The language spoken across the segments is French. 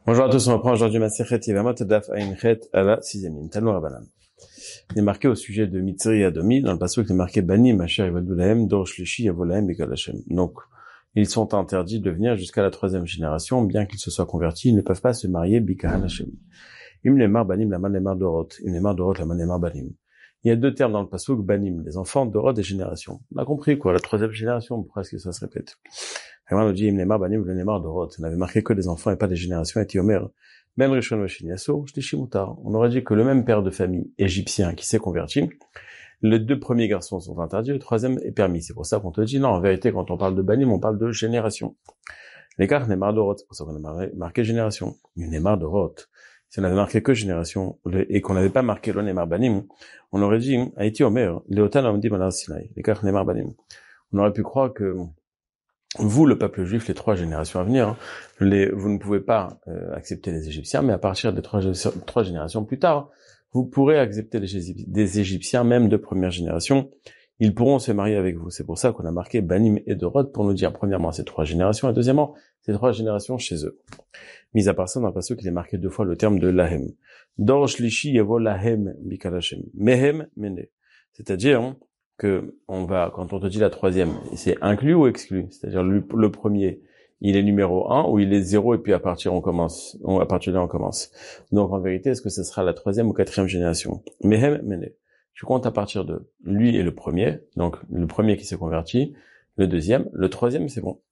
Bonjour à tous, on reprend aujourd'hui Masechet Yevamot Daf Ayin Chet à la 6e ligne. Talmud Rabbanan. Il est marqué au sujet de Mitzri et Adomi, dans le passage il est marqué Banim Asher Yivadu Lahem Dor Shlishi Yavo Lahem Bikol Hashem. Donc, ils sont interdits de venir jusqu'à la 3e génération, bien qu'ils se soient convertis, ils ne peuvent pas se marier Bikol Hashem. Im Lemar Banim Laman Lemar Dorot, Im Lemar Dorot Laman Lemar Banim. Il y a deux termes dans le passage, Banim, les enfants, Dorot et génération. On a compris quoi, la 3e génération, pourquoi est-ce que ça se répète? Vraiment, on dit, Im Lemar Banim, le Lemar Dorot. On avait marqué que les enfants et pas des générations, et Tiomer. Même Rishon Vashin Yasso, Shlishi Mutar. On aurait dit que le même père de famille égyptien qui s'est converti, les deux premiers garçons sont interdits, le troisième est permis. C'est pour ça qu'on te dit, non, en vérité, quand on parle de Banim, on parle de génération. L'écart Nemar Dorot, c'est pour ça qu'on a marqué génération. Nemar Dorot. Si on avait marqué que génération, et qu'on n'avait pas marqué le Nemar Banim, on aurait dit, Haïti Omer, Léotan Amdi Manar Sinai. L'écart Nemar Banim. On aurait pu croire que, vous, le peuple juif, les 3 générations à venir, vous ne pouvez pas accepter les Égyptiens, mais à partir des 3 générations plus tard, vous pourrez accepter des Égyptiens, même de première génération. Ils pourront se marier avec vous. C'est pour ça qu'on a marqué Banim et Dorot pour nous dire, premièrement, ces 3 générations, et deuxièmement, ces 3 générations chez eux. Mis à part ça, dans le passage, il est marqué 2 fois le terme de Lahem. Dor Shlishi Yevo Lahem Bikol Hashem. Mehem Mene. C'est-à-dire, que quand on te dit la 3e, c'est inclus ou exclu? C'est-à-dire le premier, il est numéro 1 ou il est 0 et puis à partir de là on commence. Donc en vérité, est-ce que ce sera la 3e ou 4e génération? Mehem Mene. Tu comptes à partir de lui et le premier, donc le premier qui s'est converti, le deuxième, le 3e c'est bon.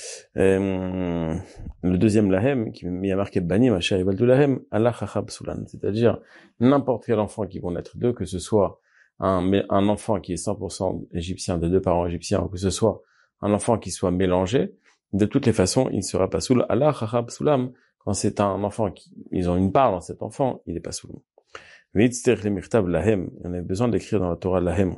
Le deuxième Lahem, qui a marqué Banim Asher Yivadu Lahem, Allah Chachab Sulan, c'est-à-dire n'importe quel enfant qui vont naître d'eux, que ce soit un enfant qui est 100% égyptien, de 2 parents égyptiens, ou que ce soit un enfant qui soit mélangé, de toutes les façons, il ne sera pas soul. Allah Chachab Sulam, quand c'est un enfant ils ont une part dans cet enfant, il n'est pas soul. On a besoin d'écrire dans la Torah Lahem.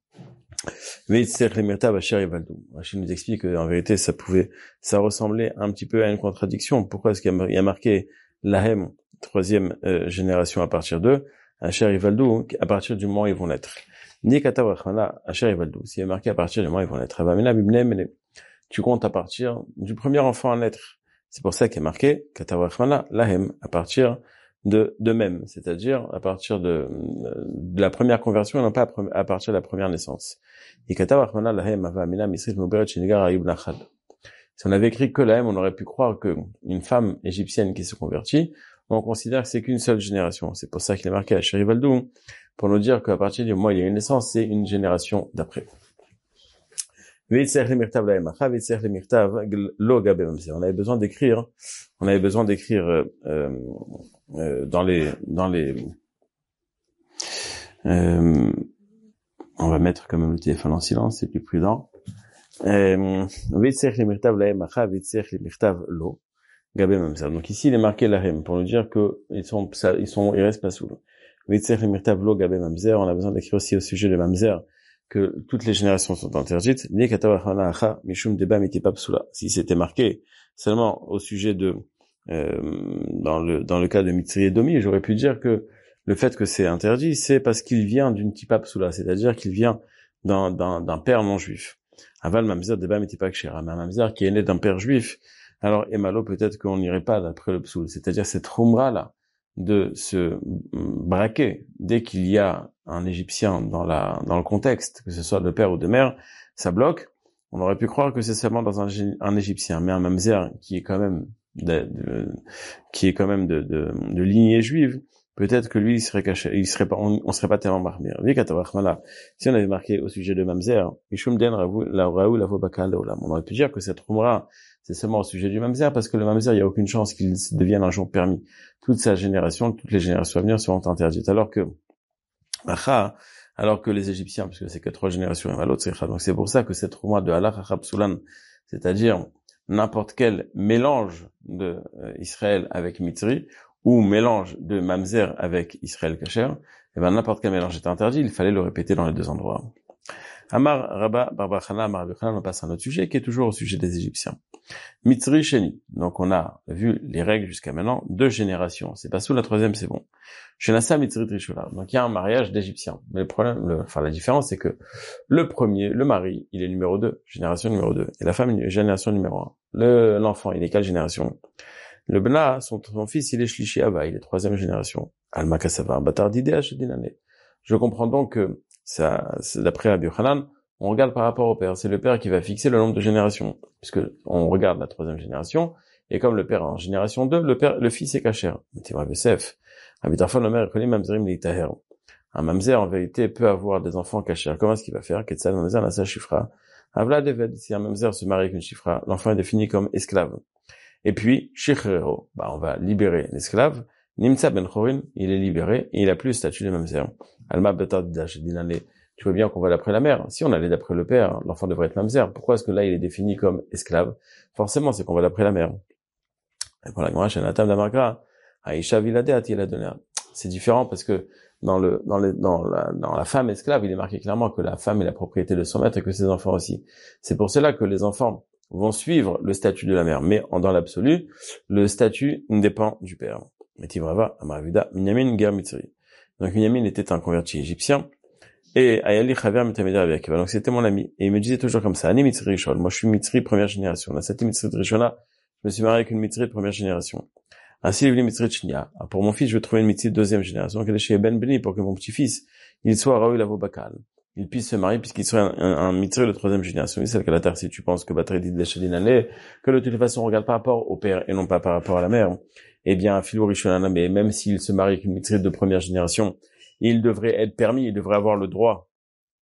Rachid nous explique qu'en vérité, ça ressemblait un petit peu à une contradiction. Pourquoi est-ce qu'il y a marqué Lahem, 3e génération à partir d'eux, Asher Yivadu, à partir du moment où ils vont naître. Ni Katav Rachmana, Asher Yivadu, s'il est marqué à partir du moment où ils vont naître. Tu comptes à partir du premier enfant à naître. C'est pour ça qu'il est marqué Katav Rachmana, Lahem, à partir de même, c'est-à-dire à partir de la première conversion et non pas à partir de la première naissance. Et Katav Rachmana, Lahem, Ava Amina, Misrit Muberet Shinigar Ayub Nachad. Si on avait écrit que Lahem, on aurait pu croire que une femme égyptienne qui se convertit, on considère que c'est qu'une seule génération. C'est pour ça qu'il est marqué à Sherivaldoum, pour nous dire qu'à partir du moment où il y a une naissance, c'est une génération d'après. On avait besoin d'écrire on va mettre quand même le téléphone en silence, c'est plus prudent. Donc ici il est marqué Lahem pour nous dire que ils restent pas sous. On a besoin d'écrire aussi au sujet de Mamzer que toutes les générations sont interdites. Si c'était marqué seulement au sujet de dans le cas de Mitzri et Domi, j'aurais pu dire que le fait que c'est interdit, c'est parce qu'il vient d'une tipa psula, c'est-à-dire qu'il vient d'un père non juif. Aval Mamzer Deba Mitipak Shera, mais un Mamzer qui est né d'un père juif. Alors, Emalo, peut-être qu'on n'irait pas d'après le psoul. C'est-à-dire cette khumra-là, de se braquer dès qu'il y a un Égyptien dans le contexte, que ce soit de père ou de mère, ça bloque. On aurait pu croire que c'est seulement dans un Égyptien, mais un mamzer qui est quand même de lignée juive, peut-être que lui, il serait caché, on serait pas tellement marmir. Si on avait marqué au sujet de mamzer, on aurait pu dire que cette khumra, c'est seulement au sujet du mamzer, parce que le mamzer, il n'y a aucune chance qu'il devienne un jour permis. Toutes les générations à venir seront interdites. Alors que les Égyptiens, puisque c'est que 3 générations, donc c'est pour ça que cette rouma de Allah Chachab Sulan, c'est-à-dire n'importe quel mélange de Israël avec Mitzri, ou mélange de mamzer avec Israël Kasher, et ben n'importe quel mélange est interdit, il fallait le répéter dans les 2 endroits. Amar Rabba Barbachana Amar Bechana, on passe à un autre sujet qui est toujours au sujet des Égyptiens. Mitzri Sheni. Donc on a vu les règles jusqu'à maintenant, 2 générations. C'est pas sous la 3e, c'est bon. Shenasa Mitzri Trishula. Donc il y a un mariage d'Égyptiens. Mais la différence c'est que le premier, le mari, il est numéro 2, génération numéro 2. Et la femme, génération numéro 1. L'enfant, il est quelle génération? Le Bna, son fils, il est Shlishi Ava, il est troisième génération. Alma Kassavar, Batar Didea Shedinane. Je comprends donc que ça, c'est d'après Rabbi Yochanan, on regarde par rapport au père. C'est le père qui va fixer le nombre de générations. Puisque on regarde la troisième génération, et comme le père est en génération 2, le fils est kacher. Tiva Yosef. Abitarfon, le mère, mamzerim leitaher. Un mamzer, en vérité, peut avoir des enfants cachers. Comment est-ce qu'il va faire? Ketzal mamzer nasa shifra. Avla deved, si un mamzer se marie avec une shifra, l'enfant est défini comme esclave. Et puis, shichrero, on va libérer l'esclave. Nimtza ben chorin, il est libéré, et il a plus le statut de mamzer. Alma betad dash dinane. Tu vois bien qu'on va d'après la mère. Si on allait d'après le père, l'enfant devrait être mamzer. Pourquoi est-ce que là, il est défini comme esclave? Forcément, c'est qu'on va d'après la mère. Et pour la Gemara, Shanatam d'Amargra, Aisha Vilade Atiela Donner. C'est différent parce que dans la femme esclave, il est marqué clairement que la femme est la propriété de son maître et que ses enfants aussi. C'est pour cela que les enfants vont suivre le statut de la mère. Mais dans l'absolu, le statut dépend du père. Metivrava, Amaravuda, Minyamin, Ger Mitzri. Donc Minyamin était un converti égyptien. Et Ayali Chaver Mitameda Rabbi Akiva. Donc c'était mon ami. Et il me disait toujours comme ça, Ani Mitzri Rishon. Moi je suis Mitzri première génération. La septième Mitzri Rishona, je me suis marié avec une Mitzri de première génération. Ainsi, il voulait Mitzri Chnia. Pour mon fils, je vais trouver une Mitzri de deuxième génération, qu'elle est chez Ben Beni, pour que mon petit-fils, il soit Raoul Avobakal. Il puisse se marier puisqu'il serait un Mitzri de troisième génération. C'est le cas de la terre, si tu penses que Batre dit de que de toute façon, on regarde par rapport au père et non pas par rapport à la mère. Eh bien, Philo Rishonana, mais même s'il se marie avec une Mitzri de première génération, il devrait être permis, il devrait avoir le droit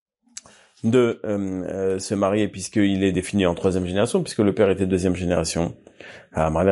de se marier puisqu'il est défini en troisième génération, puisque le père était deuxième génération. Rabbi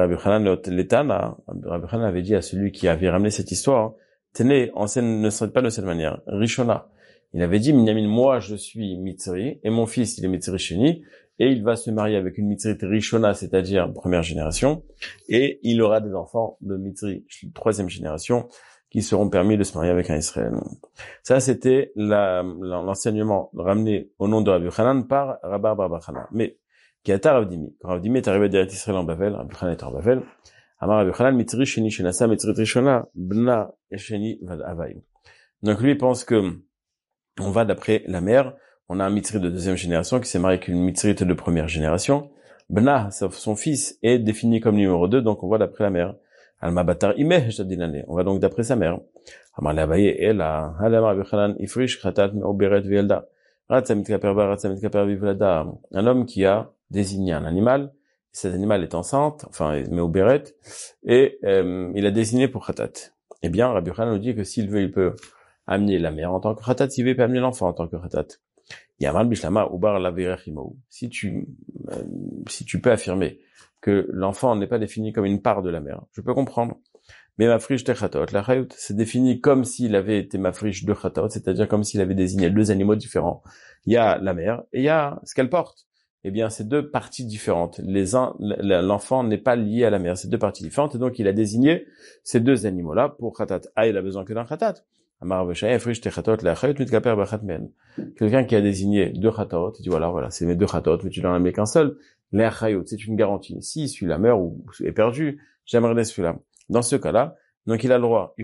Yochanan avait dit à celui qui avait ramené cette histoire, tenez, en scène ne serait pas de cette manière. Rishona. Il avait dit, Minyamin, moi je suis Mitzri, et mon fils il est Mitzri Sheni, et il va se marier avec une Mitzri Rishona, c'est-à-dire première génération, et il aura des enfants de Mitzri troisième génération, qui seront permis de se marier avec un Israël. Ça, c'était l'enseignement ramené au nom de Rabbi Yochanan par Rabba Bar Bachana. Mais, Kiata Rav Dimi. Quand Rav Dimi est arrivé derrière Israël en Bavel, Rabbi Yochanan est en Bavel, Amar Rabbi Yochanan, Mitzri Sheni Shenasa, Mitzri Rishona, Bna Sheni Vad Avai. Donc lui pense que on va d'après la mère, on a un Mitzri de deuxième génération qui s'est marié avec une Mitzri de première génération. Bna, son fils, est défini comme numéro 2, donc on va d'après la mère. Alma batar imeh shadinane. On va donc d'après sa mère. Amar l'avaye ela halama bichanan ifrish khatat me'oberet vielda. Ratza mitkaper ba ratza mitkaper vivlada. Un homme qui a désigné un animal, cet animal est enceinte, enfin me'oberet, et il a désigné pour khatat. Eh bien, Rabbi Yochanan nous dit que s'il veut, il peut amener la mère en tant que khatat, s'il veut, il peut amener l'enfant en tant que khatat. Yamal bishlama ubar laverechimo. Si tu peux affirmer que l'enfant n'est pas défini comme une part de la mère, je peux comprendre. Mais ma friche de chatot, la chayut, c'est défini comme s'il avait été ma friche de chatot, c'est-à-dire comme s'il avait désigné deux animaux différents. Il y a la mère et il y a ce qu'elle porte. Eh bien, c'est deux parties différentes. L'enfant n'est pas lié à la mère, c'est deux parties différentes, et donc il a désigné ces deux animaux-là pour chatat. Ah, il a besoin que d'un chatat. Quelqu'un qui a désigné deux chatot, il dit voilà, c'est mes deux chatot, mais tu n'en as amené qu'un seul. C'est une garantie. Si celui-là meurt ou est perdu, j'aimerais celui-là. Dans ce cas-là, donc il a le droit.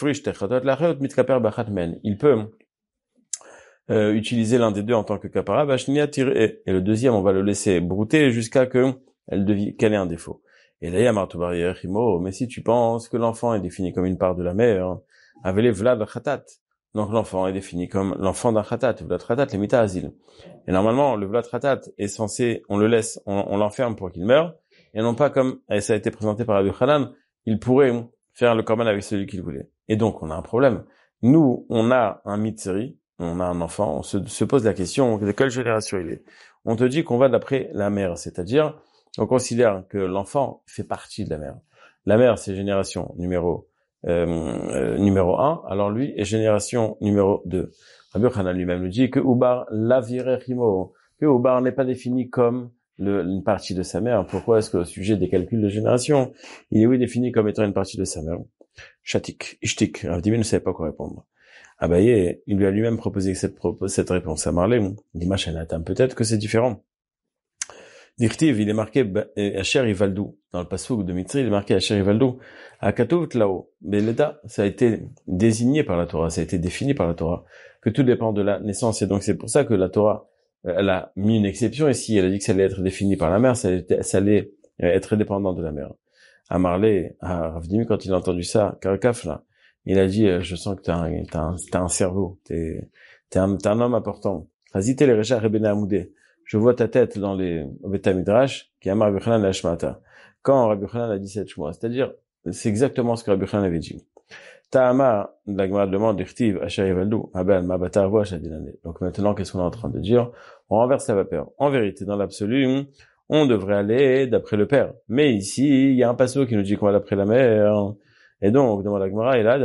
Il peut utiliser l'un des deux en tant que kapara, et le deuxième, on va le laisser brouter jusqu'à qu'elle ait un défaut. Et là, il y a mais si tu penses que l'enfant est défini comme une part de la mère, avele vlad khatat. Donc l'enfant est défini comme l'enfant d'un khatat, vlad khatat, les mita asile. Et normalement, le vlad khatat est censé, on le laisse, on l'enferme pour qu'il meure, et non pas comme ça a été présenté par Rabbi Yochanan, il pourrait faire le korban avec celui qu'il voulait. Et donc, on a un problème. Nous, on a un mitzri, on a un enfant, on se pose la question de quelle génération il est. On te dit qu'on va d'après la mère, c'est-à-dire, on considère que l'enfant fait partie de la mère. La mère, c'est génération numéro 1, alors lui est génération numéro 2. Rabbi Yochanan lui-même nous dit que Ubar lavirechimo, que Ubar n'est pas défini comme une partie de sa mère. Pourquoi est-ce qu'au sujet des calculs de génération, il est défini comme étant une partie de sa mère? Shatik, ishtik, Rav Dimi ne savait pas quoi répondre. Abaye, il lui a lui-même proposé cette réponse à Marley. Il dit, Machanatam, peut-être que c'est différent. Dirtiv, il est marqué Asher Ivaldou. Dans le passouk de Mitzri, il est marqué Asher Ivaldou. Akatov Tlao. Beleda, ça a été désigné par la Torah, ça a été défini par la Torah, que tout dépend de la naissance. Et donc c'est pour ça que la Torah, elle a mis une exception ici. Elle a dit que ça allait être défini par la mère, ça allait être dépendant de la mère. À Marley, à Rav Dimi, quand il a entendu ça, Karakafla, il a dit, je sens que t'as un cerveau, t'es un homme important. Chazité les Recha Rebene Amoudé. Je vois ta tête dans les Beta Midrash, qui a Rabbi Yochanan la Shmata. Quand Rabbi Yochanan a dit cette Shmoa, c'est-à-dire, c'est exactement ce que Rabbi Yochanan avait dit. Ta'ama, la Gemara demande, d'Irtiv, Asher Yevaldu, Abel, Mabata, Avoa, Shadinane. Donc maintenant, qu'est-ce qu'on est en train de dire? On renverse la vapeur. En vérité, dans l'absolu, on devrait aller d'après le père. Mais ici, il y a un passage qui nous dit qu'on va d'après la mère. Et donc, dans la Gemara, il a,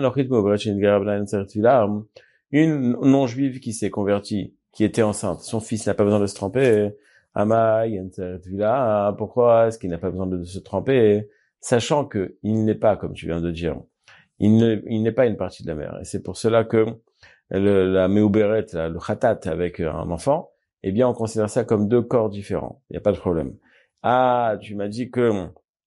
une non-juive qui s'est convertie, qui était enceinte. Son fils n'a pas besoin de se tremper. Pourquoi est-ce qu'il n'a pas besoin de se tremper? Sachant que il n'est pas, comme tu viens de dire, il n'est pas une partie de la mère. Et c'est pour cela que la Meuberet, le Khatat avec un enfant, eh bien, on considère ça comme deux corps différents. Il n'y a pas de problème. Ah, tu m'as dit que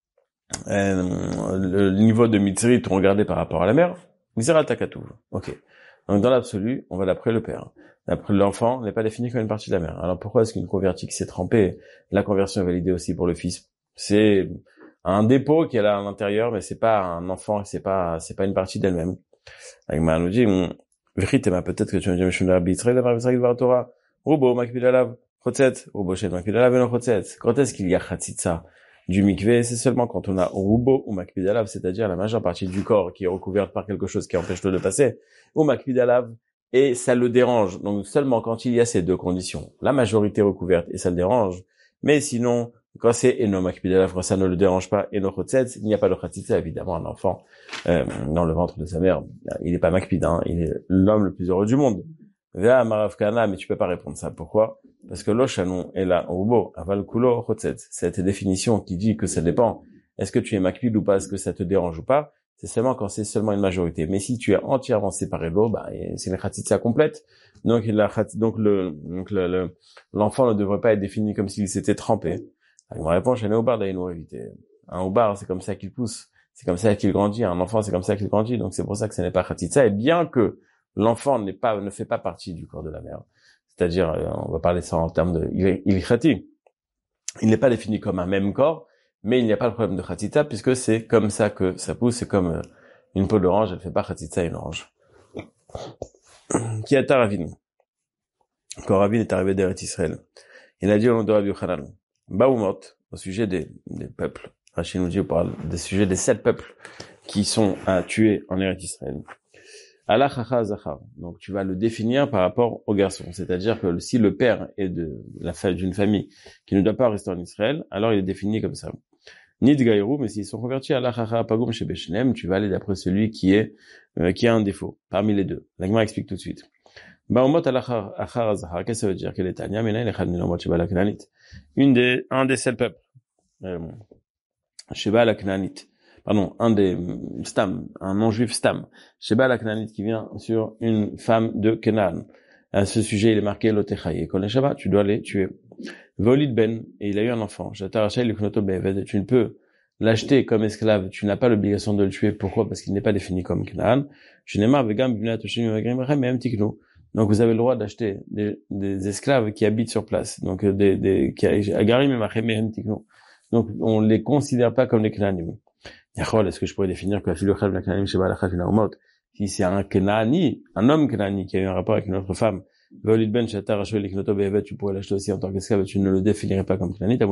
le niveau de Mitzrit, on regardait par rapport à la mère. Mitzrat Takatuv. Ok. Donc, dans l'absolu, on va d'après le père. D'après l'enfant, n'est pas défini comme une partie de la mère. Alors, pourquoi est-ce qu'une convertie qui s'est trempée, la conversion est validée aussi pour le fils? C'est un dépôt qui est là à l'intérieur, mais c'est pas un enfant, c'est pas une partie d'elle-même. Avec nous dit, peut-être que tu vas dire, Meshuna Bitzre, la Bitzre Dvar Torah, Rubo, Makpid Alav, Chotzet, Rubo Shed Makpid Alav, et non Chotzet. Quand est-ce qu'il y a Chatzitza du mikvé? C'est seulement quand on a Rubo ou Makpid Alav, c'est-à-dire la majeure partie du corps qui est recouverte par quelque chose qui empêche l'eau de passer, ou Makpid Alav, et ça le dérange. Donc seulement quand il y a ces deux conditions, la majorité recouverte et ça le dérange, mais sinon, quand c'est Eno Makpid Alav, quand ça ne le dérange pas, Eno Chotzet, il n'y a pas de Chatzitza, évidemment, un enfant, dans le ventre de sa mère, il n'est pas Makpid, hein, il est l'homme le plus heureux du monde. Vea Marav Kana, mais tu peux pas répondre ça. Pourquoi? Parce que l'Oshanon est là, Rubo, Aval Kulo, Chotzet. Cette définition qui dit que ça dépend, est-ce que tu es Makpid ou pas, est-ce que ça te dérange ou pas, c'est seulement quand c'est seulement une majorité. Mais si tu es entièrement séparé de l'eau, bah, c'est une Chatzitza complète. Donc, l'enfant ne devrait pas être défini comme s'il s'était trempé. Donc, ma réponse, c'est un Oubar d'ailleurs, éviter. Un Oubar, c'est comme ça qu'il pousse. C'est comme ça qu'il grandit. Un enfant, c'est comme ça qu'il grandit. Donc, c'est pour ça que ce n'est pas Chatzitza. Et bien que l'enfant ne fait pas partie du corps de la mère. C'est-à-dire, on va parler ça en termes de ilchati. Il n'est pas défini comme un même corps, mais il n'y a pas de problème de Chatzitza puisque c'est comme ça que ça pousse. C'est comme une peau d'orange, elle fait pas Chatzitza une orange. Qui a Ravin? Quand Ravin est arrivé d'Eretz Israël, il a dit au nom de Rabbi Yochanan, Baumot, au sujet des peuples. Rachid nous dit, on parle des sujets des 7 peuples qui sont à tuer en Eretz Israël. Allah Chacha Zachar. Donc tu vas le définir par rapport au garçon. C'est-à-dire que si le père est d'une famille qui ne doit pas rester en Israël, alors il est défini comme ça. Nid Gaïrou, mais s'ils sont convertis à Allah Chacha Pagum chez Beshnem, tu vas aller d'après celui qui a un défaut parmi les deux. La Gemara explique tout de suite. Baumot Allah Achar Zachar. Qu'est-ce que ça veut dire? Quel est Tanya? Mena Lechad Minomot Sheba la Knanit. Un des 7 peuples. Sheba la Knanit. Pardon, un des Stam, un non-juif Stam, Sheba la Knanite qui vient sur une femme de Canaan. À ce sujet, il est marqué Lotechaye. Kol Sheba, tu dois les tuer. Volid Ben, et il a eu un enfant. Jatarachel Luknoto Beved, tu ne peux l'acheter comme esclave, tu n'as pas l'obligation de le tuer. Pourquoi? Parce qu'il n'est pas défini comme Canaan. Donc vous avez le droit d'acheter des esclaves qui habitent sur place. Donc donc on les considère pas comme les Canaanim. Est-ce que je pourrais définir que la fille si c'est un Kenaani, un homme Kenaani qui a eu un rapport avec une autre femme, tu pourrais l'acheter aussi en tant qu'esclave et tu ne le définirais pas comme Kenaani,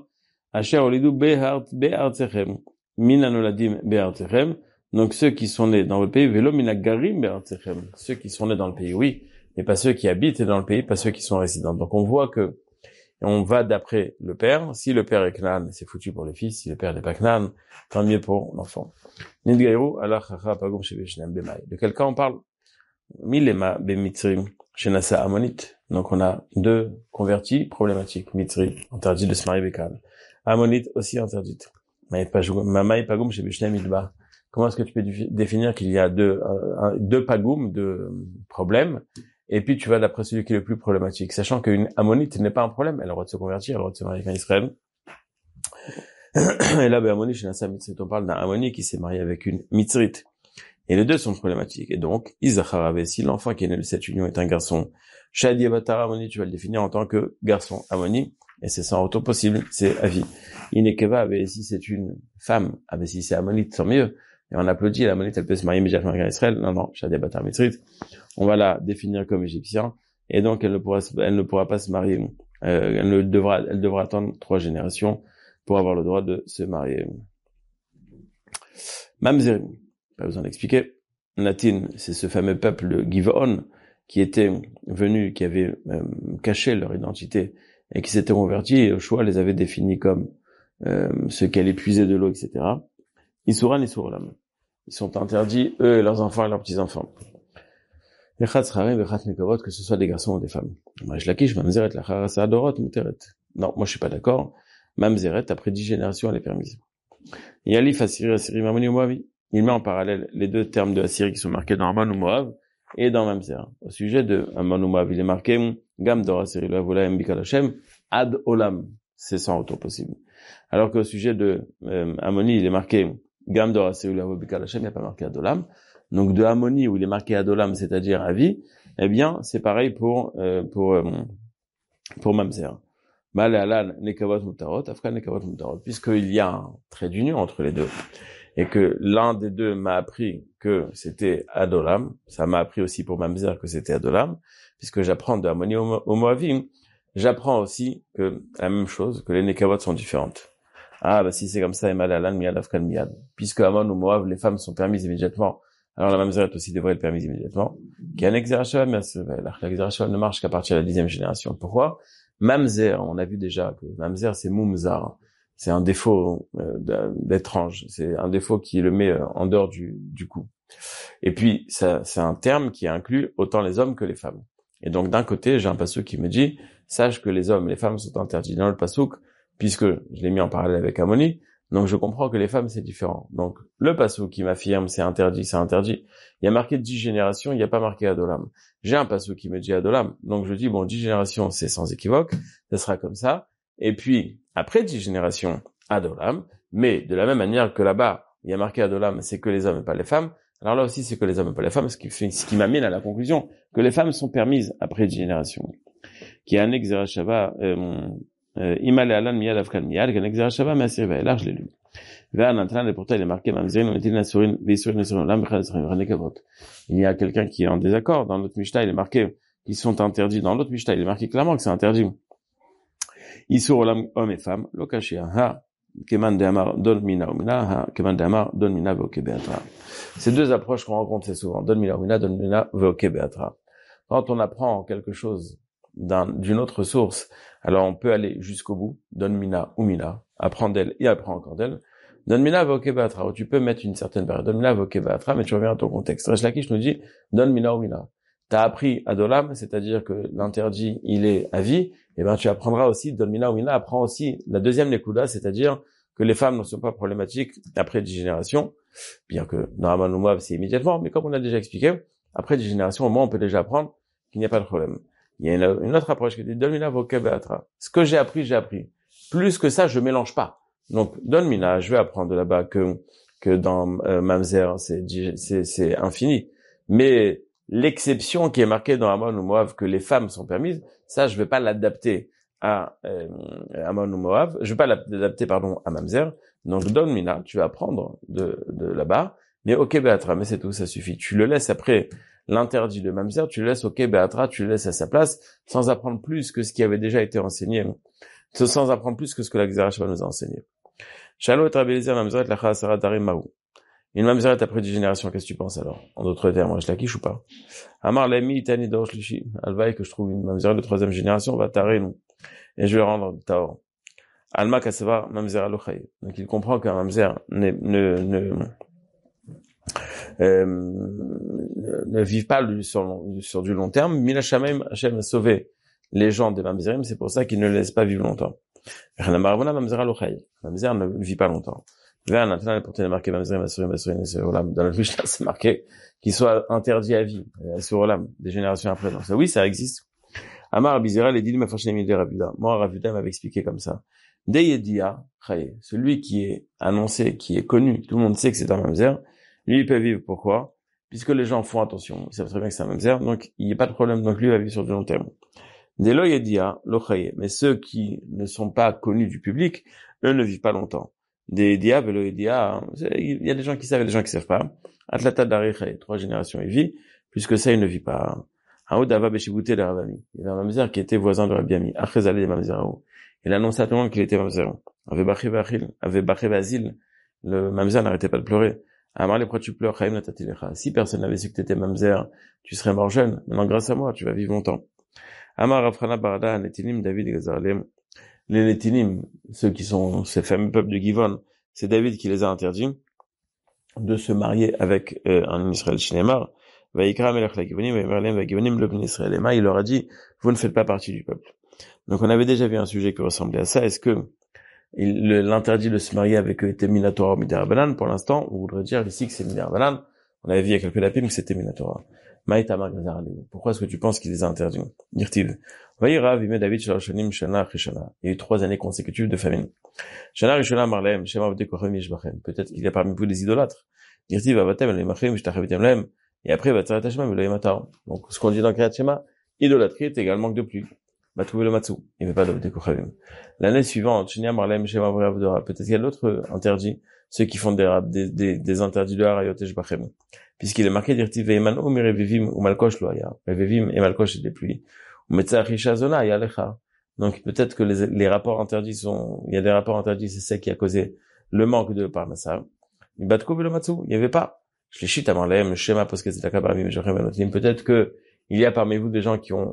donc ceux qui sont nés dans le pays, ceux qui sont nés dans le pays, oui, mais pas ceux qui habitent dans le pays, pas ceux qui sont résidents. Donc on voit que on va d'après le père. Si le père est Knan, c'est foutu pour le fils. Si le père n'est pas Knan, tant mieux pour l'enfant. De quel cas on parle? Milema bemitzrim shenasa ammonite. Donc on a 2 convertis problématiques. Mitzri, interdit de se marier bekal. Ammonite aussi interdite. Comment est-ce que tu peux définir qu'il y a deux pagoum, de problèmes? Et puis tu vas d'après celui qui est le plus problématique, sachant qu'une ammonite n'est pas un problème, elle a le droit de se convertir, elle a le droit de se marier avec un Israël. Et là, ammonite, chez Nasa Mitzrit, on parle d'un ammonite qui s'est marié avec une Mitzrit. Et les deux sont problématiques. Et donc, Izacharavé, si l'enfant qui est né de cette union est un garçon, Shadi Abatar Ammoni, tu vas le définir en tant que garçon Ammoni, Et c'est sans retour possible, c'est à vie. Inekeva, mais si c'est une femme, mais si c'est ammonite, tant mieux. Et on applaudit, l'ammonite, elle peut se marier immédiatement avec Israël. Non, Shadia Batar Mitzrit. On va la définir comme égyptien. Et donc, elle ne pourra pas se marier. Elle devra attendre 3 générations pour avoir le droit de se marier. Mamzerim. Pas besoin d'expliquer. Natin, c'est ce fameux peuple Giv'on qui était venu, qui avait caché leur identité et qui s'était converti, et Yoshua les avait définis comme ceux qui allaient puiser de l'eau, etc. Isuran et Surolam. Ils sont interdits, eux et leurs enfants et leurs petits-enfants. Que ce soit des garçons ou des femmes. Non, moi je suis pas d'accord. Mamzeret, après 10 générations, elle est permise. Yalif, Assyrie, Assyrie, Mammoni ou Moavi. Il met en parallèle les 2 termes de Assyrie qui sont marqués dans Ammon ou Moav et dans Mamzer. Au sujet de Ammon ou Moav, il est marqué Gam Dor Assyrie, Lavolaem, Bikal Hashem, Ad Olam. C'est sans retour possible. Alors qu'au sujet de Ammoni, il est marqué Gam Dor Assyrie, Lavolaem, Bikal Hashem, il n'y a pas marqué Ad Olam. Donc de Ammoni, où il est marqué Ad Olam, c'est-à-dire à vie, eh bien, c'est pareil pour Mamzer. Malalan, Nekavot Mutarot, Afkan Nekavot Mutarot, puisqu'il y a un trait d'union entre les deux. Et que l'un des deux m'a appris que c'était Adolam, ça m'a appris aussi pour Mamzer que c'était Adolam, puisque j'apprends de Ammoni au Moavim, j'apprends aussi que la même chose, que les Nekavot sont différentes. Si c'est comme ça, et Malalan, Miyad, Afkan, Miyad. Puisque Ammon ou Moav, les femmes sont permises immédiatement, alors la Mamzer aussi devrait être permise immédiatement. Qu'il y a un Exerachal, mais l'Exerachal ne marche qu'à partir de la 10e génération. Pourquoi? Mamzer, on a vu déjà que Mamzer, c'est Mumzar. C'est un défaut d'étrange. C'est un défaut qui le met en dehors du coup. Et puis, ça, c'est un terme qui inclut autant les hommes que les femmes. Et donc, d'un côté, j'ai un passouk qui me dit, sache que les hommes et les femmes sont interdits. Dans le passouk, puisque je l'ai mis en parallèle avec Ammoni, donc je comprends que les femmes, c'est différent. Donc, le passouk qui m'affirme, c'est interdit, c'est interdit. Il y a marqué 10 générations, il n'y a pas marqué Adolam. J'ai un passouk qui me dit Adolam. Donc, je dis, 10 générations, c'est sans équivoque. Ça sera comme ça. Et puis, après 10 générations, Adolam. Mais, de la même manière que là-bas, il y a marqué Adolam, c'est que les hommes et pas les femmes. Alors là aussi, c'est que les hommes et pas les femmes, ce qui m'amène à la conclusion que les femmes sont permises après 10 générations. Qui est un Exerashava, Imale Alan Miyad Afkan Miyad, qu'un Exerashava, mais assez là, je l'ai lu. Il y a quelqu'un qui est en désaccord. Dans notre Mishnah, il est marqué qu'ils sont interdits. Dans l'autre Mishnah, il est marqué clairement que c'est interdit. Isur olam hommes et femmes, lokashia ha keman de amar don mina ou mina ha keman de amar don mina veoke beatra. Ces 2 approches qu'on rencontre c'est souvent don mina ou mina don mina veoke beatra. Quand on apprend quelque chose d'une autre source, alors on peut aller jusqu'au bout, don mina ou mina, apprendre d'elle et apprendre encore d'elle. Don mina veoke beatra, où tu peux mettre une certaine période. Don mina veoke beatra, mais tu reviens à ton contexte. Resh Lakish nous dit don mina ou mina. T'as appris Adolam, c'est-à-dire que l'interdit, il est à vie, et tu apprendras aussi, Dolmina ou Mina apprend aussi la deuxième Nekuda, c'est-à-dire que les femmes ne sont pas problématiques après 10 générations, bien que normalement, nous, c'est immédiatement, mais comme on a déjà expliqué, après 10 générations, au moins, on peut déjà apprendre qu'il n'y a pas de problème. Il y a une autre approche qui dit Dolmina vokebeatra. Ce que j'ai appris, j'ai appris. Plus que ça, je mélange pas. Donc, Dolmina, je vais apprendre de là-bas que dans Mamzer, c'est infini. Mais l'exception qui est marquée dans Ammon ou Moav que les femmes sont permises, ça je vais pas l'adapter à Ammon ou Moav, je vais pas l'adapter à Mamzer. Donc donne Mina, tu vas apprendre de là-bas, mais ok Beatra, mais c'est tout, ça suffit. Tu le laisses après l'interdit de Mamzer, tu le laisses ok Beatra, tu le laisses à sa place, sans apprendre plus que ce qui avait déjà été enseigné, sans apprendre plus que ce que la Xerashva nous a enseigné. Shalom et Rabbi Mamzer et la Chasara Darim Mahou. Une mamzeret après 10 générations, qu'est-ce que tu penses alors? En d'autres termes, je la quiche ou pas? Amar l'ami itani dorosh lishi. Alvaï que je trouve une mamzeret de 3e génération, va tarer nous. Et je vais rendre taor. Alma kaseva mamzer alochaï. Donc il comprend qu'un mamzer ne vit pas sur du long terme. Mina Shamaim, Hashem a sauvé les gens des mamzerim, c'est pour ça qu'il ne les laisse pas vivre longtemps. Mamzer alochaï. Mamzer ne vit pas longtemps. Dans le Mishnah, c'est marqué qu'il soit interdit à vie, sur Olam, des générations après. Donc ça, oui, ça existe. Amar Bizera, les Dilim Afashnemid de Ravuda. Moi, Ravuda m'avait expliqué comme ça. Deyedia, Chaye, celui qui est annoncé, qui est connu, tout le monde sait que c'est un mamzer, lui, il peut vivre. Pourquoi? Puisque les gens font attention. Ils savent très bien que c'est un mamzer, donc il n'y a pas de problème. Donc lui, il va vivre sur du long terme. Delo yedia lochaye. Mais ceux qui ne sont pas connus du public, eux ne vivent pas longtemps. Des yedia, velo yedia, il y a des gens qui savent et des gens qui savent pas. Atlata d'Arichaye, 3 générations, il vit. Plus que ça, il ne vit pas. Haoudava Beshibouté de Ravami. Il y avait un mamzer qui était voisin de Rabbi Ami. Achezalé de Mamzerao. Il annonça à tout le monde qu'il était mamzer. Avait Baché Vazil. Le mamzer n'arrêtait pas de pleurer. Amarle, pourquoi tu pleures? Chaim natatilecha. Si personne n'avait su que t'étais mamzer, tu serais mort jeune. Maintenant, grâce à moi, tu vas vivre longtemps. Amar Rafrana Barada, Netinim, David et Gazarlem. Les Netinim, ceux qui sont ces fameux peuples de Givon, c'est David qui les a interdits de se marier avec un Israël Shinemar. Il leur a dit, vous ne faites pas partie du peuple. Donc on avait déjà vu un sujet qui ressemblait à ça. Est-ce que l'interdit de se marier avec eux était Minatora ou Midarabanan? Pour l'instant, on voudrait dire ici que c'est Midarabanan. On avait vu il y a quelques lapim que c'était Minatora. Pourquoi est-ce que tu penses qu'il les a interdits? Dirtiv. David, il y a eu 3 années consécutives de famine. Peut-être qu'il y a parmi vous des idolâtres. Dirtiv, et après, donc, ce qu'on dit dans Kriyat Shema, idolâtrie est également manque de pluie. Trouver le matsu. Il ne veut pas de kochavim. L'année suivante, peut-être qu'il y a d'autres interdits, ceux qui font des interdits de harayot et shbachem. Puisqu'il est marqué dirtiv veiman ou mirevivim ou malkosh lo haya. Revivim et malkosh c'est des pluies. Ou metzachisha zona yalecha. Donc, peut-être que les rapports interdits il y a des rapports interdits, c'est ça qui a causé le manque de parnassa. Il n'y avait pas. Peut-être que il y a parmi vous des gens qui ont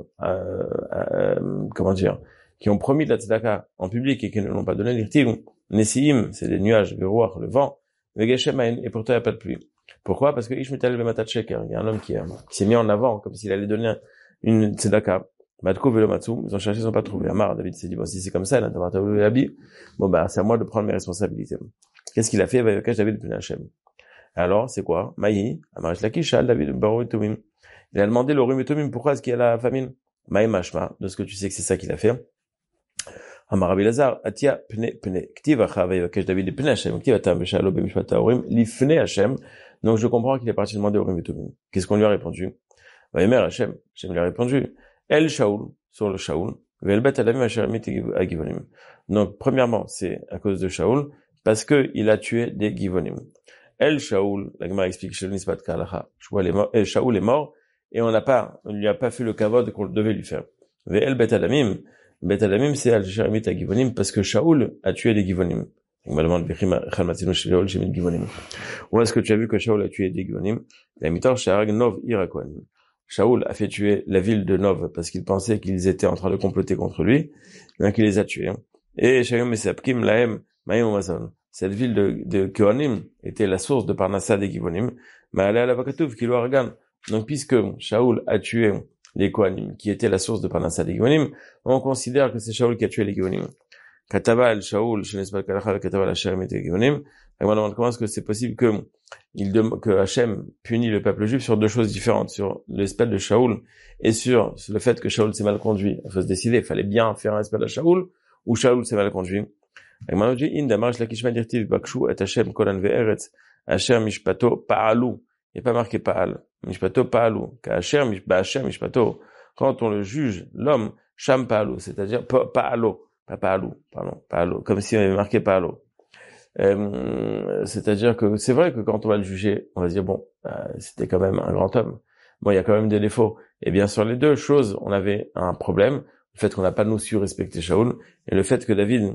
qui ont promis de la tzedaka en public et qui ne l'ont pas donné. Nesiim, c'est des nuages, le roi, le vent, et pourtant il n'y a pas de pluie. Pourquoi? Parce que il y a un homme qui s'est mis en avant comme s'il allait donner une tzedaka. Ils ont cherché, ils n'ont pas trouvé. Amar, David s'est dit, bon, si c'est comme ça, c'est à moi de prendre mes responsabilités. Qu'est-ce qu'il a fait? David ben Hachem. Alors, c'est quoi? Maï, Amarish Lakisha, David, Baro et Tumim. Il a demandé l'Orim et Tumim, pourquoi est-ce qu'il y a la famine? Maï Mashma, de ce que tu sais que c'est ça qu'il a fait. Amar Abilazar, Atia, Pne, Ktiva, Chava, Yavakesh, David, Pne Hashem, Ktiva, Tam, Beshalo, Bemishpata, Orim, Lifne Hashem. Donc, je comprends qu'il est parti demander Orim et Tumim. Qu'est-ce qu'on lui a répondu? Vaïmer Hashem. Hashem lui a répondu, El Shaul, sur le Shaul, Velbet Adamim, Hasheramit, Agivonim. Donc, premièrement, c'est à cause de Shaul, parce que il a tué des Givonim. El Shaul, la Gemara explique, Shaul est mort, et on lui a pas fait le kavod qu'on devait lui faire. El Bet Adamim, c'est Al Sheramit à Givonim, parce que Shaul a tué des Givonim. On me demande, où est-ce que tu as vu que Shaul a tué des Givonim? La mitor Sharag Nov Irakonim. Shaul a fait tuer la ville de Nov, parce qu'il pensait qu'ils étaient en train de comploter contre lui, donc il les a tués. Et Shayom Mesapkim Lahem Mayom Mazon. Cette ville de Kohanim était la source de Parnassa des Givonim, mais elle est à la Vakatouf, qui l'Oregan. Donc, puisque Shaul a tué les Kohanim, qui étaient la source de Parnassa des Givonim, on considère que c'est Shaul qui a tué les Givonim. Katava el Shaul, Shenesbat Kalacha, Katava el Hashem et les Givonim. Comment est-ce que c'est possible que Hashem punit le peuple juif sur 2 choses différentes, sur l'espèce de Shaul et sur le fait que Shaul s'est mal conduit. Il faut se décider, il fallait bien faire un espèce de Shaul, ou Shaul s'est mal conduit. Il n'est pas marqué Pa'al. Mishpato Pa'alu. Quand on le juge, l'homme, Sham Pa'alu, c'est-à-dire Pa'alo, pas Pa'alu, pardon, Pa'alo, comme si on avait marqué Pa'alo. C'est-à-dire que c'est vrai que quand on va le juger, on va se dire, bon, c'était quand même un grand homme. Bon, il y a quand même des défauts. Et bien, sur les 2 choses, on avait un problème. Le fait qu'on n'a pas nous su respecter Shaul, et le fait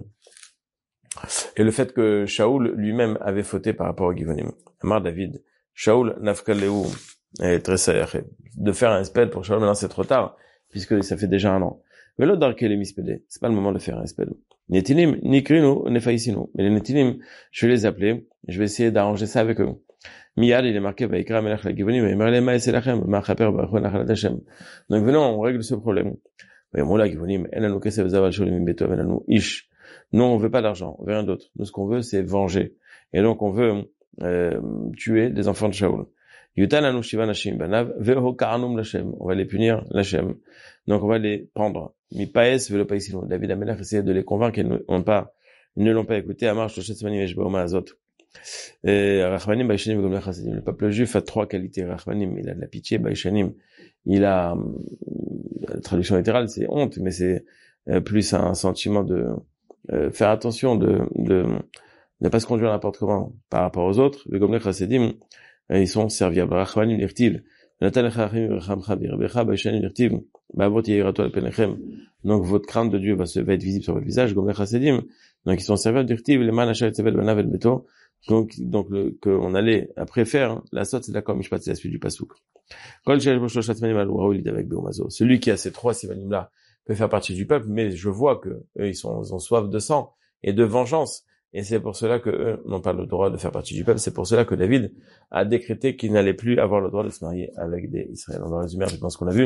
que Shaul lui-même avait fauté par rapport au Givonim. Amar David, Shaul nafkaleu est très sérieux. De faire un spell pour Shaul, maintenant c'est trop tard, puisque ça fait déjà 1 an. Mais l'autre d'arquer les mispédés, c'est pas le moment de faire un spell. Netinim, nikrinu, nefaisinu. Mais les Netinim, je vais les appeler, je vais essayer d'arranger ça avec eux. Miyad, il est marqué, Vaikra melech la Givonim, et merle ma eselachem, ma chaper bachon nachal Hashem. Donc venons, on règle ce problème. Moula Givonim, enanu kesev zaval sholim beto, enanu ish. Nous, on veut pas d'argent, on veut rien d'autre. Nous, ce qu'on veut, c'est venger. Et donc, on veut tuer des enfants de Shaul. Yutananu shiva nashim banav veho karanum lachem. On va les punir lachem. Donc, on va les pendre. Mi paes velo paisinu. David Amelach essayait de les convaincre. Ils ne l'ont pas écouté. Amar shoshet semanim eshbaoma azot. Rachmanim, Baishanim, Gomler Chassidim. Le peuple juif a trois qualités. Rachmanim, il a de la pitié. Baishanim, il a, la traduction littérale, c'est honte, mais c'est plus un sentiment de faire attention, de ne pas se conduire n'importe comment par rapport aux autres. Les Gomler Chassidim, ils sont serviables. Rachmanim, l'irtiv. Donc votre crainte de Dieu va être visible sur votre visage. Donc ils sont serviables d'irtiv, les man achat etzevel banav el beto. Donc qu'on allait après faire la sorte, c'est d'accord, mais je sais pas, c'est la suite du pasouk. Celui qui a ces trois sivanim là peut faire partie du peuple, mais je vois que eux ils ont soif de sang et de vengeance. Et c'est pour cela que eux n'ont pas le droit de faire partie du peuple. C'est pour cela que David a décrété qu'il n'allait plus avoir le droit de se marier avec des Israéliens. On va résumer rapidement ce qu'on a vu.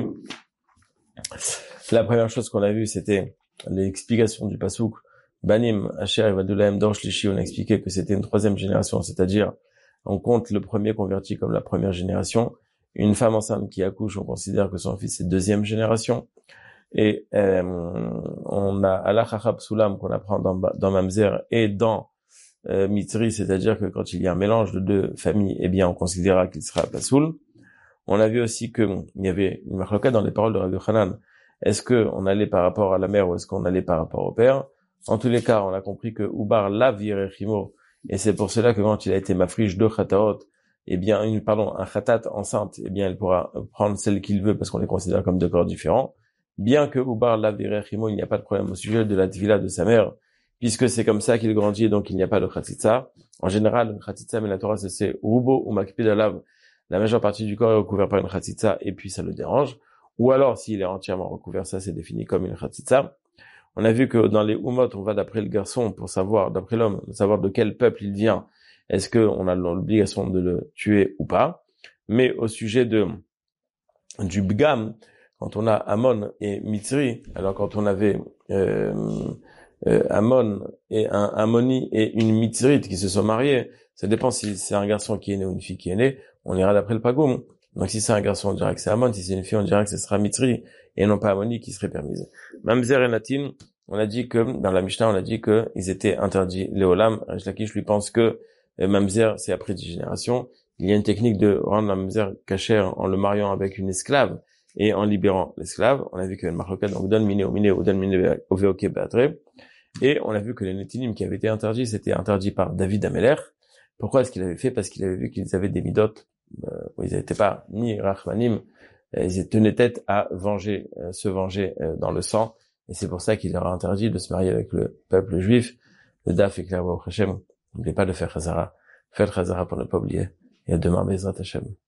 La première chose qu'on a vu, c'était l'explication du pasouk. Banim, Asher, Evadulaim, Dor Shlishi, on a expliqué que c'était une troisième génération, c'est-à-dire, on compte le premier converti comme la première génération. Une femme enceinte qui accouche, on considère que son fils est deuxième génération. Et on a Alachachab Sulam qu'on apprend dans Mamzer et dans Mitzri, c'est-à-dire que quand il y a un mélange de deux familles, eh bien on considérera qu'il sera Pasoul. On a vu aussi que il y avait une marloquette dans les paroles de Rabbi Yochanan. Est-ce que on allait par rapport à la mère ou est-ce qu'on allait par rapport au père? En tous les cas, on a compris que Ubar la virechimo, et c'est pour cela que quand il a été mafriche de Khataot, eh bien un Khatat enceinte, eh bien elle pourra prendre celle qu'il veut parce qu'on les considère comme deux corps différents. Bien que Ubar la virechimo, il n'y a pas de problème au sujet de la tvila de sa mère, puisque c'est comme ça qu'il grandit et donc il n'y a pas de khatitsa. En général, le khatitsa, mais la Torah, c'est rubo ou makpid alav. La majeure partie du corps est recouverte par une khatitsa et puis ça le dérange. Ou alors, s'il est entièrement recouvert, ça c'est défini comme une khatitsa. On a vu que dans les umot, on va d'après le garçon pour savoir, d'après l'homme, savoir de quel peuple il vient. Est-ce que on a l'obligation de le tuer ou pas? Mais au sujet du bgam, quand on a Ammon et Mitzri, alors quand on avait Ammon et un Ammoni et une Mitzrite qui se sont mariés, ça dépend si c'est un garçon qui est né ou une fille qui est née, on ira d'après le pagoum. Donc si c'est un garçon, on dira que c'est Ammon, si c'est une fille, on dira que ce sera Mitzri et non pas Ammoni qui serait permise. Mamzer et Natin, on a dit que dans la Mishnah, on a dit que ils étaient interdits. Léolam, Reish Lakish lui pense que Mamzer c'est après 10 générations. Il y a une technique de rendre la Mamzer cachère en le mariant avec une esclave et en libérant l'esclave. On a vu que le marloquet, donc donne miné au miné ou donne miné au veoké beatre. Et on a vu que les netinim qui avaient été interdits, c'était interdit par David Ameler. Pourquoi est-ce qu'il avait fait? Parce qu'il avait vu qu'ils avaient des midot, où ils n'étaient pas ni rachmanim, ils tenaient tête à se venger dans le sang. Et c'est pour ça qu'il leur a interdit de se marier avec le peuple juif. Le daf est clair au Hashem. N'oubliez pas de faire chazara. Faites chazara pour ne pas oublier. Et à demain, Bezrat Hashem.